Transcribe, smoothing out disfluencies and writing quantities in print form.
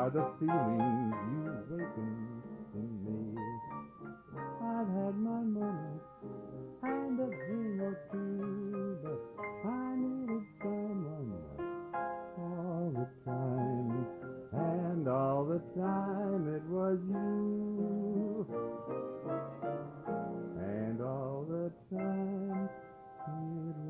are the feelings you waken in me. I've had my moments and a dream or two, but I needed someone all the time, and all the time it was you, and all the time it was